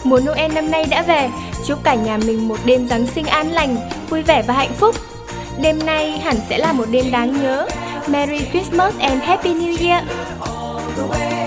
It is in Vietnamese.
Mùa Noel năm nay đã về, chúc cả nhà mình một đêm Giáng sinh an lành, vui vẻ và hạnh phúc. Đêm nay hẳn sẽ là một đêm đáng nhớ. Merry Christmas and Happy New Year!